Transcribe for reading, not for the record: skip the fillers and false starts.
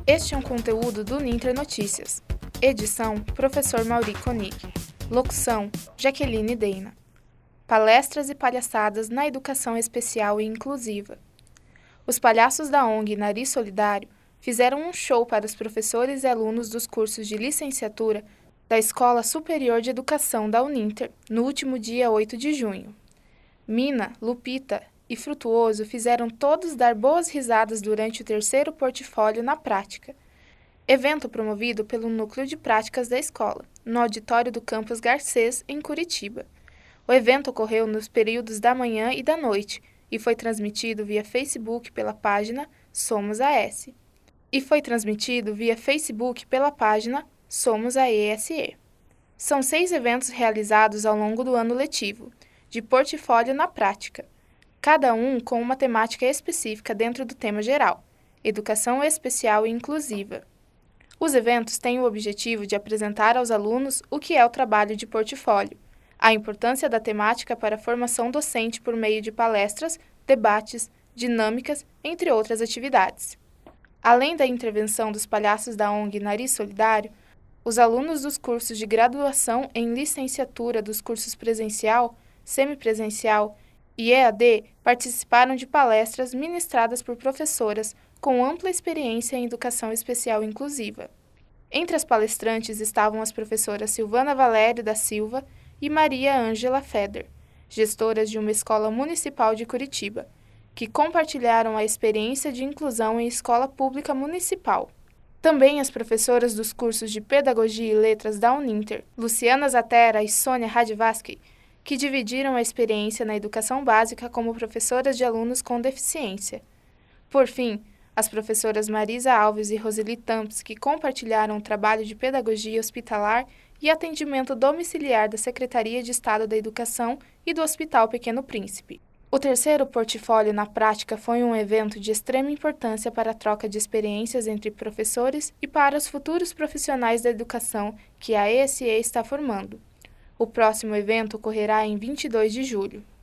Este é um conteúdo do Ninter Notícias. Edição, Professor Mauri Koenig. Locução, Jaqueline Deina. Palestras e palhaçadas na educação especial e inclusiva. Os palhaços da ONG Nariz Solidário fizeram um show para os professores e alunos dos cursos de licenciatura da Escola Superior de Educação da Uninter, no último dia 8 de junho. Mina, Lupita e Frutuoso fizeram todos dar boas risadas durante o terceiro portfólio na prática, evento promovido pelo Núcleo de Práticas da escola, no auditório do Campus Garcês, em Curitiba. O evento ocorreu nos períodos da manhã e da noite e foi transmitido via Facebook pela página Somos AS. Somos a ESE. São 6 eventos realizados ao longo do ano letivo, de portfólio na prática, cada um com uma temática específica dentro do tema geral, Educação Especial e Inclusiva. Os eventos têm o objetivo de apresentar aos alunos o que é o trabalho de portfólio, a importância da temática para a formação docente por meio de palestras, debates, dinâmicas, entre outras atividades. Além da intervenção dos palhaços da ONG Nariz Solidário, os alunos dos cursos de graduação em licenciatura dos cursos presencial, semipresencial e EAD participaram de palestras ministradas por professoras com ampla experiência em educação especial inclusiva. Entre as palestrantes estavam as professoras Silvana Valério da Silva e Maria Ângela Feder, gestoras de uma escola municipal de Curitiba, que compartilharam a experiência de inclusão em escola pública municipal. Também as professoras dos cursos de Pedagogia e Letras da Uninter, Luciana Zatera e Sônia Radvaski, que dividiram a experiência na educação básica como professoras de alunos com deficiência. Por fim, as professoras Marisa Alves e Roseli Tamps, que compartilharam o trabalho de pedagogia hospitalar e atendimento domiciliar da Secretaria de Estado da Educação e do Hospital Pequeno Príncipe. O terceiro portfólio na prática foi um evento de extrema importância para a troca de experiências entre professores e para os futuros profissionais da educação que a ESE está formando. O próximo evento ocorrerá em 22 de julho.